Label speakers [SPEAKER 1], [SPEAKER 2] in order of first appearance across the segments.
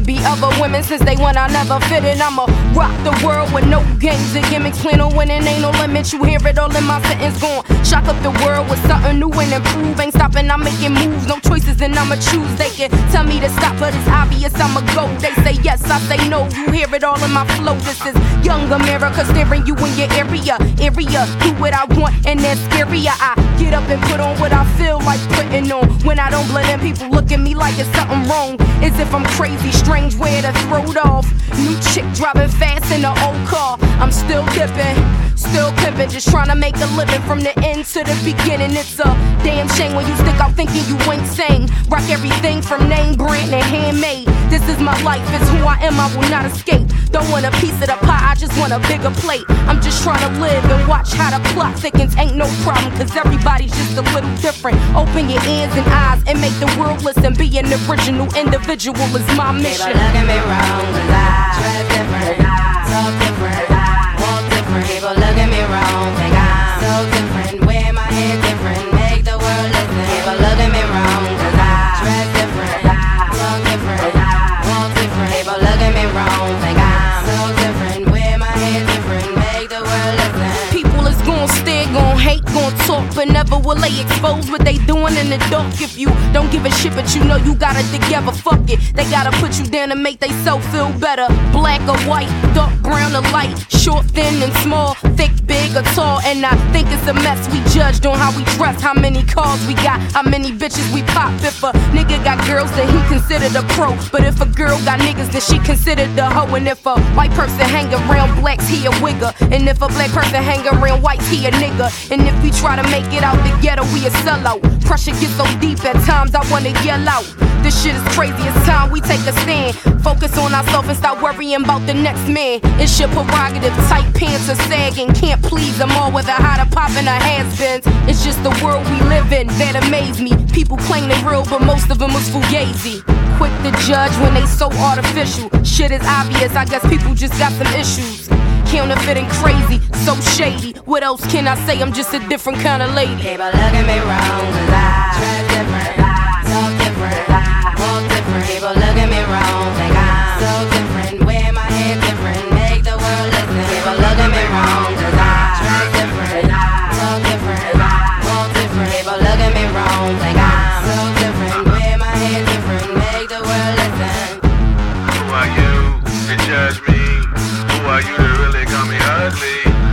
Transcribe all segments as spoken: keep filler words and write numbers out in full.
[SPEAKER 1] be other women since they want I never fit in. I'ma rock the world with no games and gimmicks. Plan on winning, ain't no limit. You hear it all in my sentence. Gon' shock up the world with something new and improve. Ain't stopping, I'm making moves. No choices, and I'ma choose. They can tell me to stop, but it's obvious I'ma go. They say yes, I say no. You hear it all in my flow. This is young America staring you in your area. Area, do what I want, and that's scarier. I get up and put on what I feel like putting on. When I don't blend in, people look at me like it's something wrong. As if I'm crazy, strange way to throw it off. New chick driving fast in an old car. I'm still dipping, still pimping, just trying to make a living from the end to the beginning. It's a damn shame when you stick out thinking you ain't sane. Rock everything from name brand and handmade. This is my life, it's who I am, I will not escape. Don't want a piece of the pie, I just want a bigger plate. I'm just trying to live and watch how the plot thickens. Ain't no problem, cause everybody's just a little different. Open your ears and eyes and make the world listen. Be an original individual is my mission.
[SPEAKER 2] People look at me wrong, cause I dress different, talk different, walk different. People look at me wrong, think I'm so different, wear my hair different, make the world listen. People look at me wrong, cause I dress different, talk different, walk different. People look at me wrong, think I'm so different, wear my hair different, make the world listen.
[SPEAKER 1] People is gon' stare, gon' hate, gon' talk, but never will they expose what they doing in the dark. If you don't give a shit, but you know you got it together, fuck it. They gotta put you down to make they self feel better. Black or white, dark brown or light, short, thin and small, thick, big or tall. And I think it's a mess. We judged on how we dress, how many cars we got, how many bitches we pop. If a nigga got girls, then he considered a pro. But if a girl got niggas, then she considered a hoe. And if a white person hang around blacks, he a wigger. And if a black person hang around whites, he a nigga. And if we try to make it out the ghetto, we a sellout. Pressure gets so deep at times I wanna yell out. This shit is crazy, it's time we take a stand. Focus on ourselves and stop worrying about the next man. It's your prerogative, tight pants are sagging. Can't please them all with a hotter pop and a has-beens. It's just the world we live in that amaze me. People claim they real, but most of them was fugazi. Quick to judge when they so artificial. Shit is obvious, I guess people just got some issues. Counterfeiting crazy, so shady. What else can I say? I'm just a different kind of lady.
[SPEAKER 2] People look at me wrong, cause I dress different, talk different, walk different. People look at me wrong, think I'm so different, wear my hair different, make the world listen. People look at me wrong, cause I dress different, talk different, walk different. People look at me wrong, think I'm so different, wear my hair different, make the world listen.
[SPEAKER 3] Who are you to judge me? Who are you to really call me ugly?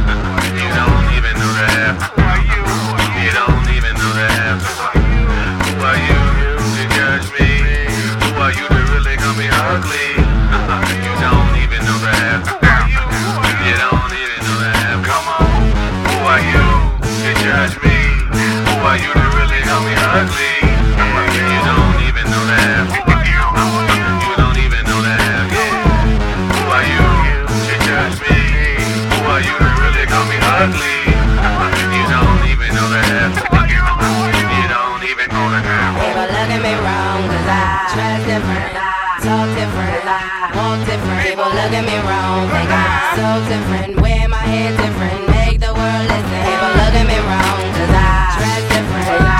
[SPEAKER 3] You don't even know the half. You don't even know the half. Who are you to judge me? Who are you to really call me ugly? You don't even know the half. You don't even know the half. Come on. Who are you to judge me? Who are you to really call me ugly? You don't even know the half. You don't even know the half. Who are you to judge me? Who are you to really call me ugly? You don't even know the half. You don't even know the half.
[SPEAKER 2] People look at me wrong, cause I dress different, talk different, walk different. People look at me wrong, think I'm so different, wear my hair different, make the world listen. People look at me wrong, cause I dress different,